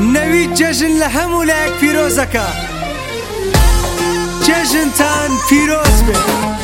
نەوی جەژن لە هەموو لایەک پیرۆزەکە جەژنتان پیرۆز بێ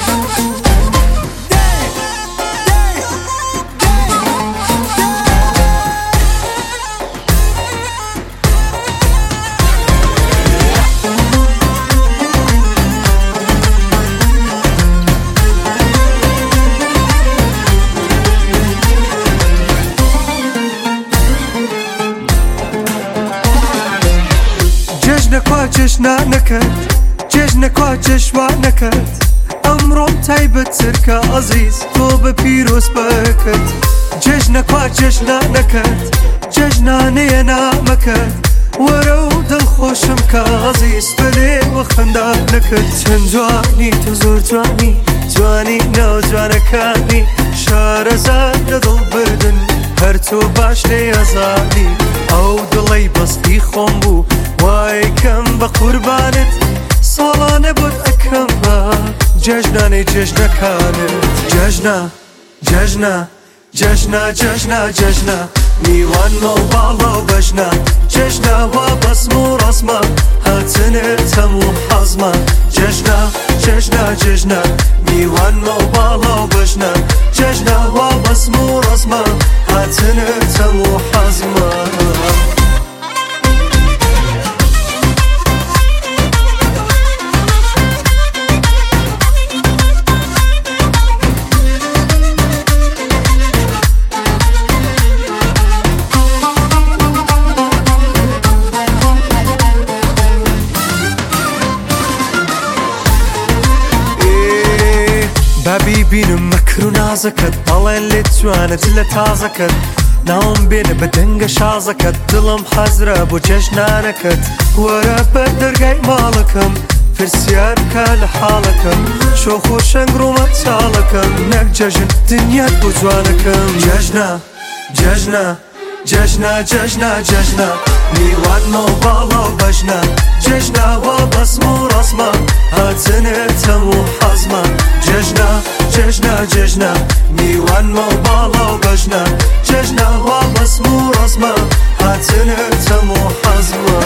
جەژنەکوا جەژنانەکەت جەژنەکوا جەژوانەکەت ئەمڕۆم تایبەتترکە عەزیز تۆ بە پیرۆز بەکەت جەژنەکوا جەژنانەکەت جەژنانەیە نامەکەت وەرە و دڵخۆشم کە عەزیز بەلێ وە خەندانەکەت چەند جوانی تۆ زۆر جوانی جوانی ناو جوانەکانی شارەزاد لە دڵ بردن هەر تۆ باش لێ ئەزانی ئەو دڵەی بەستی خۆم بوو وای کەم بە قوربانت ساڵانە بۆت ئەکەم بە جەژنانەی جەژنەکانت جەژنە جەژنە جەژنە جەژنە جەژنە میوانمە و باڵە و بەژنە جەژنە وا بەسم و ڕەسمە هاتنت هەموو حەزمە جەژنە جەژنە جەژنە میوانمە و باڵە و بەژنە جەژنە وا بەسم و ڕەسمە هاتنت هەموو حەزمە ببینم مەکر و نازەکەت بەڵێن لێت جوانت لە تازەکەت ناوم بێنە بە دەنگە شازەکەت دڵم حەزرە بۆ جەژنانەکەت وەرە بەر دەرگای ماڵەکەم پرسیار بکە لە حاڵەکەم شۆخ و شەنگ ڕوومە چاڵەکەم نەک جەژن دنیات بۆ جوانەکەم جەژنە جەژنە جەژنە جەژنە جەژنە میوانمە و باڵە و بەژنە جەژنە وا بەسم و ڕەسمە هاتنت هەموو حەزمە جەژنە جەژنە جەژنە میوانمە و باڵە و بەژنە جەژنە وا بەسم و ڕەسمە هاتنت هەموو حەزمە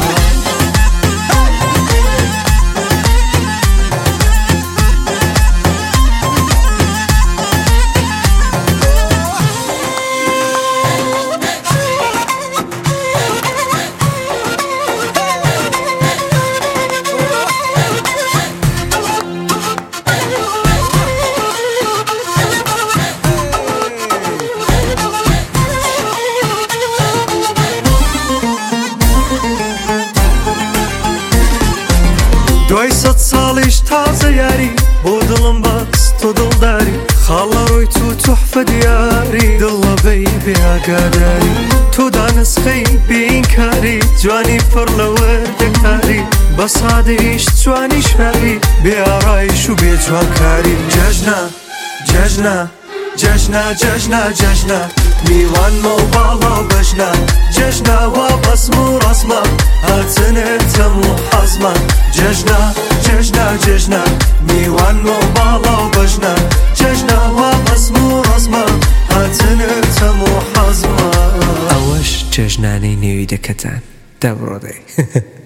دوای سەد ساڵیش تازە یاری بۆ دڵم بەست و دڵداری خاڵە ڕۆی تو توحفە دیاری دڵە بەی بێئاگاداری تۆ دانسخەی بێئینکاری جوانی پڕ لە وەردەکاری بە سادەیش جوانی شاری بێئارایش و بێجوانکاری جەژنە جەژنە جەژنە جەژنە جەژنە میوانمە و باڵە و بەژنە جەژنە وا بەسم و ڕەسمە هاتنت هەموو حەزمە جەژنە جەژنە جەژنە میوانمە و باڵە و بەژنە جەژنە وا بەسم و ڕەسمە هاتنت هەموو حەزمە ئەوەش جەژنانەی نێوی دەکەتان دەبڕۆدەی